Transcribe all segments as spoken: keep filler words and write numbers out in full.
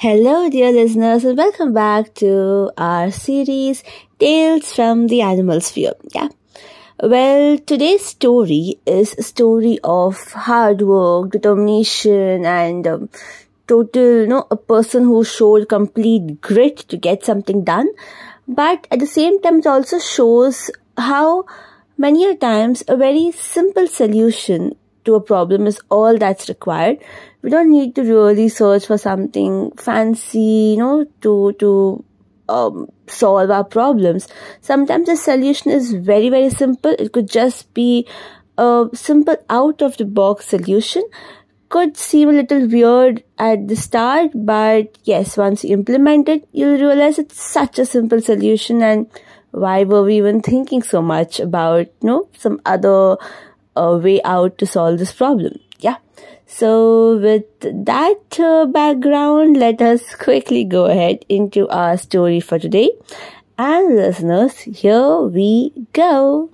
Hello, dear listeners, and welcome back to our series Tales from the Animal Sphere. Yeah. Well, today's story is a story of hard work, determination, and um, total, you know, a person who showed complete grit to get something done. But at the same time, it also shows how many a times a very simple solution to a problem is all that's required. We don't need to really search for something fancy, you know, to to um, solve our problems. Sometimes the solution is very, very simple. It could just be a simple out-of-the-box solution. Could seem a little weird at the start, but yes, once you implement it, you'll realize it's such a simple solution, and why were we even thinking so much about, you know, some other uh, way out to solve this problem? Yeah. So with that uh, background, let us quickly go ahead into our story for today. And listeners, here we go.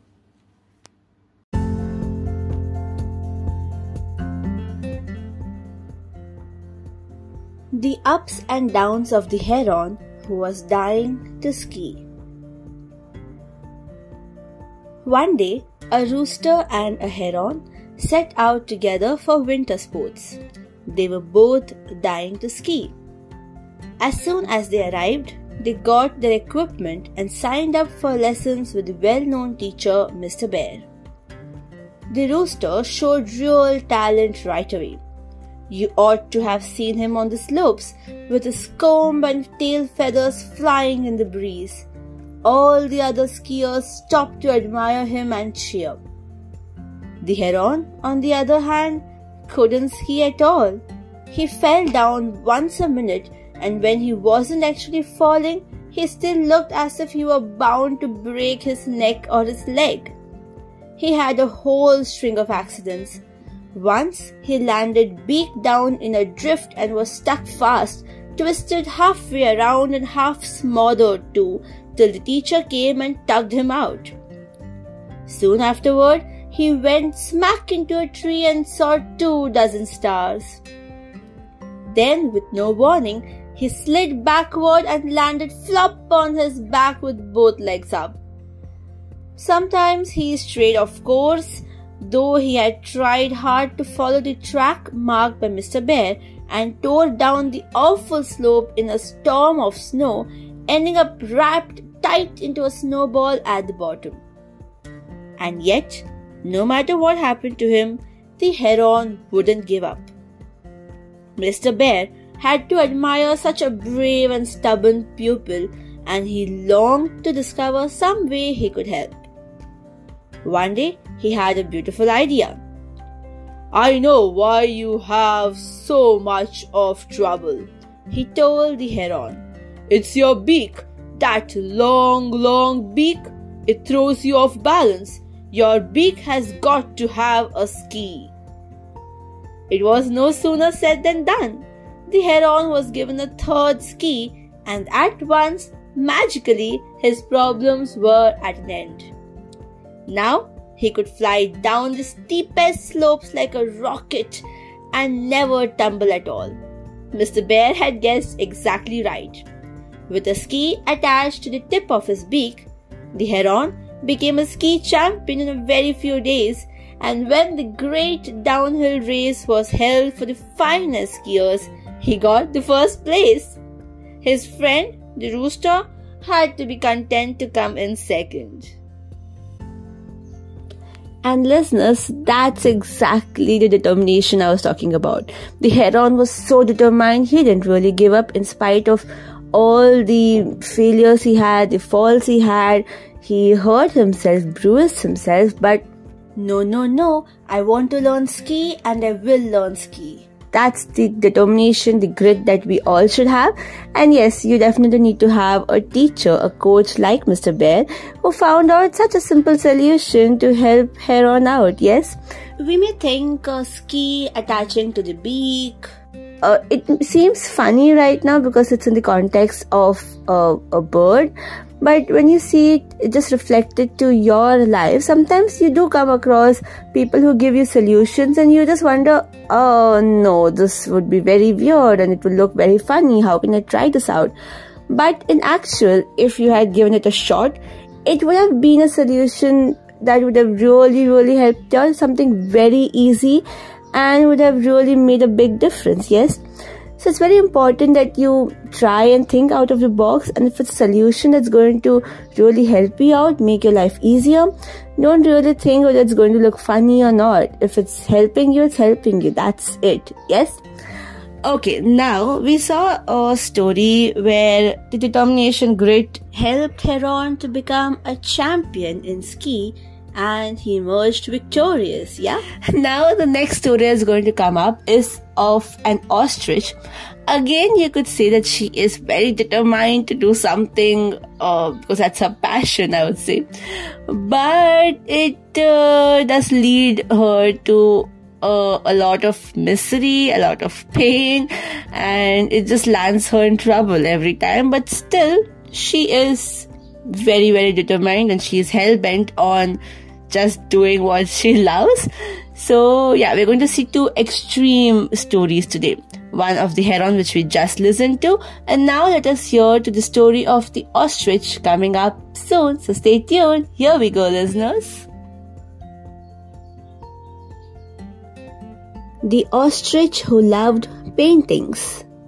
The ups and downs of the heron who was dying to ski. One day, a rooster and a heron set out together for winter sports. They were both dying to ski. As soon as they arrived, they got their equipment and signed up for lessons with the well-known teacher, Mister Bear. The rooster showed real talent right away. You ought to have seen him on the slopes, with his comb and tail feathers flying in the breeze. All the other skiers stopped to admire him and cheer. The heron, on the other hand, couldn't ski at all. He fell down once a minute, and when he wasn't actually falling, he still looked as if he were bound to break his neck or his leg. He had a whole string of accidents. Once he landed beak down in a drift and was stuck fast, twisted halfway around and half smothered too, till the teacher came and tugged him out. Soon afterward, he went smack into a tree and saw two dozen stars. Then, with no warning, he slid backward and landed flop on his back with both legs up. Sometimes he strayed off course, though he had tried hard to follow the track marked by Mister Bear, and tore down the awful slope in a storm of snow, ending up wrapped tight into a snowball at the bottom. And yet, no matter what happened to him, the heron wouldn't give up. Mister Bear had to admire such a brave and stubborn pupil, and he longed to discover some way he could help. One day, he had a beautiful idea. "I know why you have so much of trouble," he told the heron. "It's your beak. That long, long beak. It throws you off balance. Your beak has got to have a ski." It was no sooner said than done. The heron was given a third ski, and at once, magically, his problems were at an end. Now, he could fly down the steepest slopes like a rocket and never tumble at all. Mister Bear had guessed exactly right. With a ski attached to the tip of his beak, the heron became a ski champion in a very few days, and when the great downhill race was held for the finest skiers, he got the first place. His friend, the rooster, had to be content to come in second. And listeners, that's exactly the determination I was talking about. The heron was so determined, he didn't really give up in spite of all the failures he had, the falls he had. He hurt himself, bruised himself, but no, no, no, I want to learn ski and I will learn ski. That's the determination, the grit that we all should have. And yes, you definitely need to have a teacher, a coach like Mister Bear, who found out such a simple solution to help heron out, yes? We may think uh, ski attaching to the beak. Uh, it seems funny right now because it's in the context of uh, a bird. but when you see it, it just reflected to your life, sometimes you do come across people who give you solutions and you just wonder, oh no, this would be very weird and it will look very funny, how can I try this out? But in actual, if you had given it a shot, it would have been a solution that would have really really helped you, something very easy, and would have really made a big difference. Yes, so it's very important that you try and think out of the box, and if it's a solution that's going to really help you out, make your life easier, don't really think whether it's going to look funny or not. If it's helping you, it's helping you. That's it. Yes. Okay, now we saw a story where the determination grit helped Heron to become a champion in ski and he emerged victorious. Yeah. Now the next story is going to come up is of an ostrich. Again, you could say that she is very determined to do something uh, because that's her passion, I would say. But it uh, does lead her to Uh, a lot of misery, a lot of pain, and it just lands her in trouble every time. But still, she is very, very determined and she is hell-bent on just doing what she loves. So, yeah, we're going to see two extreme stories today. One of the heron, which we just listened to, and now let us hear to the story of the ostrich coming up soon. So stay tuned. Here we go, listeners. The ostrich who loved paintings.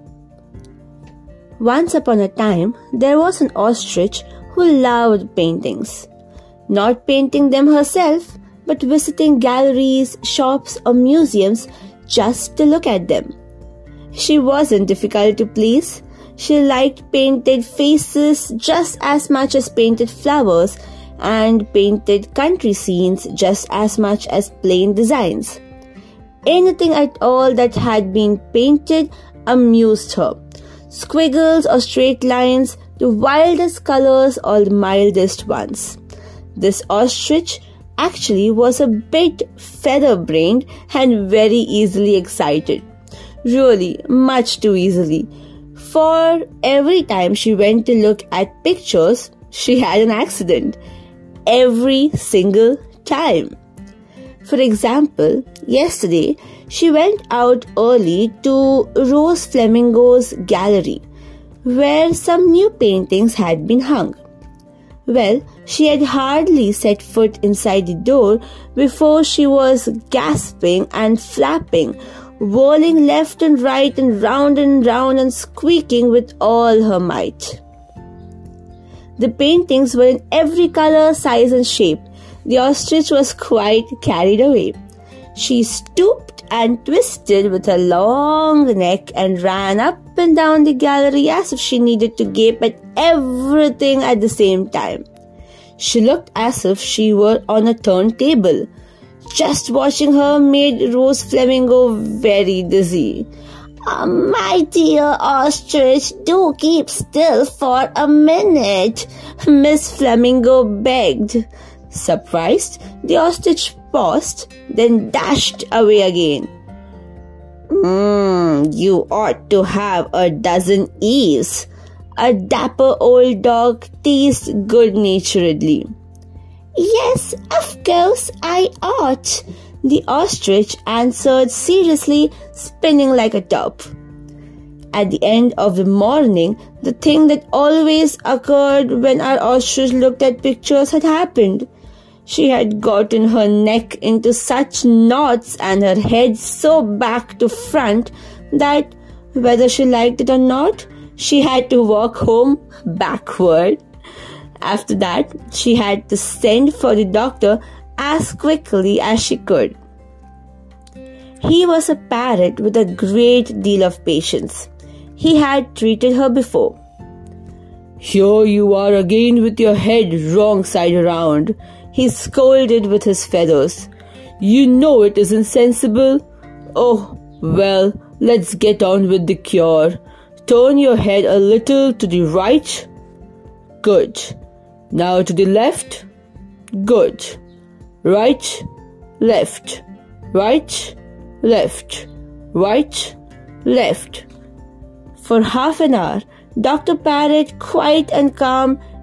Once upon a time, there was an ostrich who loved paintings. Not painting them herself, but visiting galleries, shops, or museums just to look at them. She wasn't difficult to please. She liked painted faces just as much as painted flowers, and painted country scenes just as much as plain designs. Anything at all that had been painted amused her. Squiggles or straight lines, the wildest colors or the mildest ones. This ostrich actually was a bit feather-brained and very easily excited. Really, much too easily. For every time she went to look at pictures, she had an accident. Every single time. For example, yesterday, she went out early to Rose Flamingo's gallery, where some new paintings had been hung. Well, she had hardly set foot inside the door before she was gasping and flapping, whirling left and right and round and round and squeaking with all her might. The paintings were in every color, size and shape. The ostrich was quite carried away. She stooped and twisted with her long neck and ran up and down the gallery as if she needed to gape at everything at the same time. She looked as if she were on a turntable. Just watching her made Rose Flamingo very dizzy. Oh, my dear ostrich, do keep still for a minute, Miss Flamingo begged. Surprised, the ostrich paused, then dashed away again. Mmm, you ought to have a dozen ears, a dapper old dog teased good-naturedly. Yes, of course I ought, the ostrich answered seriously, spinning like a top. At the end of the morning, the thing that always occurred when our ostrich looked at pictures had happened. She had gotten her neck into such knots and her head so back to front that, whether she liked it or not, she had to walk home backward. After that, she had to send for the doctor as quickly as she could. He was a parrot with a great deal of patience. He had treated her before. Here you are again with your head wrong side around, he scolded with his feathers. You know it isn't sensible. Oh, well, let's get on with the cure. Turn your head a little to the right. Good. Now to the left. Good. Right, left. Right, left. Right, left. For half an hour, Doctor Parrot, quiet and calm,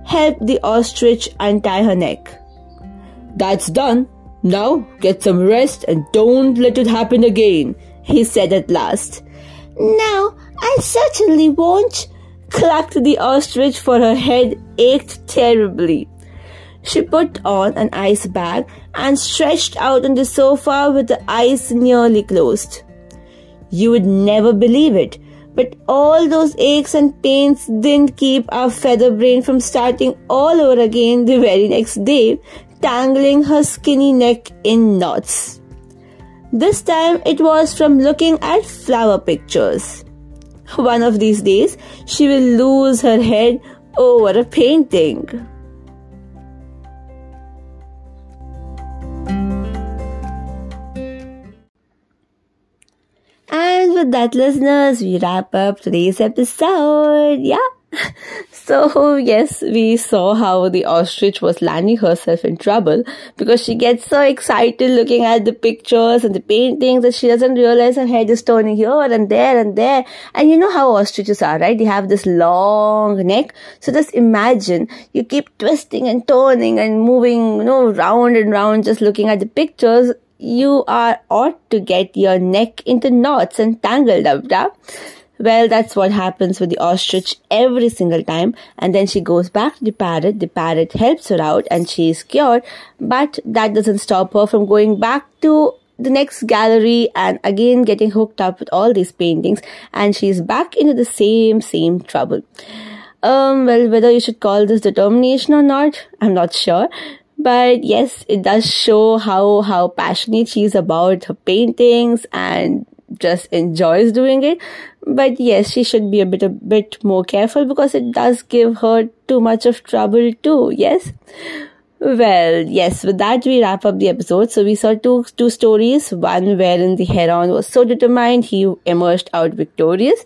helped the ostrich untie her neck. "That's done. Now get some rest and don't let it happen again," he said at last. "No, I certainly won't," clucked the ostrich, for her head ached terribly. She put on an ice bag and stretched out on the sofa with the eyes nearly closed. You would never believe it, but all those aches and pains didn't keep our feather brain from starting all over again the very next day, tangling her skinny neck in knots. This time it was from looking at flower pictures. One of these days, she will lose her head over a painting. And with that, listeners, we wrap up today's episode. Yeah. So, yes, we saw how the ostrich was landing herself in trouble because she gets so excited looking at the pictures and the paintings that she doesn't realize her head is turning here and there and there. And you know how ostriches are, right? They have this long neck. So just imagine you keep twisting and turning and moving, you know, round and round just looking at the pictures. You are ought to get your neck into knots and tangled up, yeah? Well, that's what happens with the ostrich every single time. And then she goes back to the parrot. The parrot helps her out and she is cured. But that doesn't stop her from going back to the next gallery and again getting hooked up with all these paintings. And she's back into the same, same trouble. Um, well, whether you should call this determination or not, I'm not sure. But yes, it does show how, how passionate she is about her paintings and just enjoys doing it. But yes, she should be a bit, a bit more careful because it does give her too much of trouble too. Yes. Well, yes, with that we wrap up the episode. So we saw two, two stories. One wherein the heron was so determined, he emerged out victorious.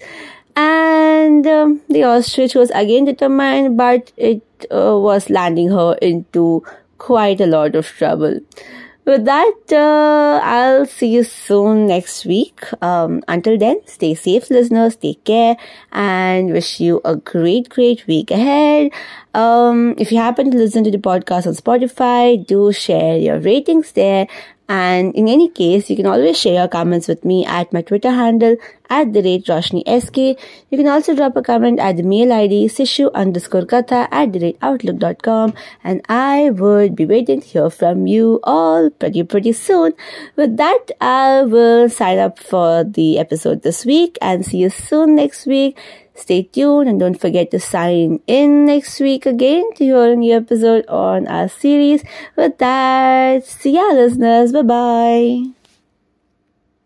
And um, the ostrich was again determined, but it uh, was landing her into quite a lot of trouble. With that, uh, I'll see you soon next week. Um, until then, stay safe, listeners. Take care and wish you a great, great week ahead. Um, if you happen to listen to the podcast on Spotify, do share your ratings there. And in any case, you can always share your comments with me at my Twitter handle, at the rate Roshni S K. You can also drop a comment at the mail I D, sishu underscore katha at the rate outlook dot com. And I would be waiting to hear from you all pretty, pretty soon. With that, I will sign up for the episode this week and see you soon next week. Stay tuned and don't forget to sign in next week again to hear a new episode on our series. With that, see ya, listeners. Bye-bye.